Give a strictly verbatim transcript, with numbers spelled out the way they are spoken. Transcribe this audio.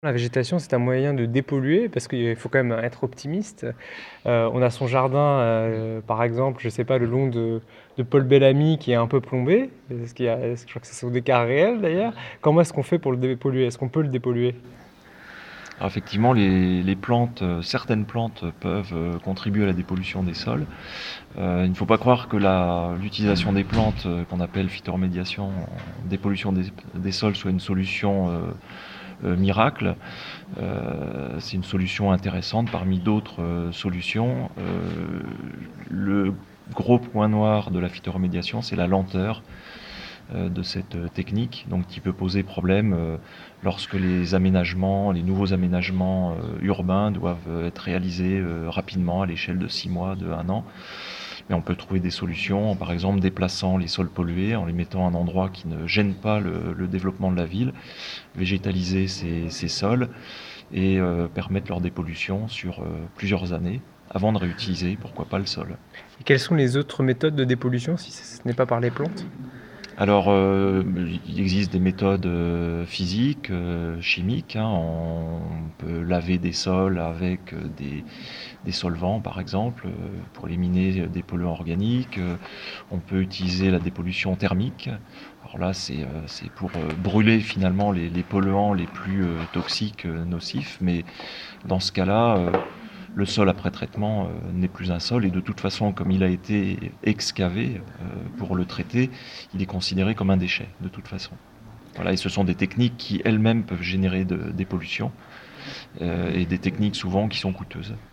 La végétation, c'est un moyen de dépolluer parce qu'il faut quand même être optimiste. Heu, on a son jardin, heu, par exemple, je sais pas, le long de de Paul Bellamy qui est un peu plombé. Est-ce qu'il y a est-ce je crois que ce sont des cas réels d'ailleurs. Comment est-ce qu'on fait pour le dépolluer? Est-ce qu'on peut le dépolluer? Alors effectivement, les, les plantes, euh, certaines plantes peuvent euh, contribuer à la dépollution des sols. Euh, il ne faut pas croire que la- l'utilisation des plantes, euh, qu'on appelle phytoremédiation, en dépollution des, des sols, soit une solution euh, euh, miracle. Euh, c'est une solution intéressante parmi d'autres euh, solutions. Euh, le gros point noir de la phytoremédiation, c'est la lenteur euh, de cette euh, technique, donc qui peut poser problème euh, lorsque les aménagements, les nouveaux aménagements euh, urbains doivent être réalisés euh, rapidement à l'échelle de six mois, de un an. Mais on peut trouver des solutions, par exemple déplaçant les sols pollués, en les mettant à un endroit qui ne gêne pas le, le développement de la ville, végétaliser ces, ces sols et euh, permettre leur dépollution sur euh, plusieurs années avant de réutiliser, pourquoi pas, le sol. Et quelles sont les autres méthodes de dépollution si ce n'est pas par les plantes? Alors, euh, il existe des méthodes euh, physiques, euh, chimiques, hein. On peut laver des sols avec euh, des, des solvants, par exemple, euh, pour éliminer des polluants organiques. Euh, on peut utiliser la dépollution thermique. Alors là, c'est euh, c'est pour euh, brûler finalement les, les polluants les plus euh, toxiques, euh, nocifs. Mais dans ce cas-là, euh, le sol après traitement euh, n'est plus un sol, et de toute façon, comme il a été excavé euh, pour le traiter, il est considéré comme un déchet de toute façon. Voilà, et ce sont des techniques qui elles-mêmes peuvent générer de- des pollutions euh, et des techniques souvent qui sont coûteuses.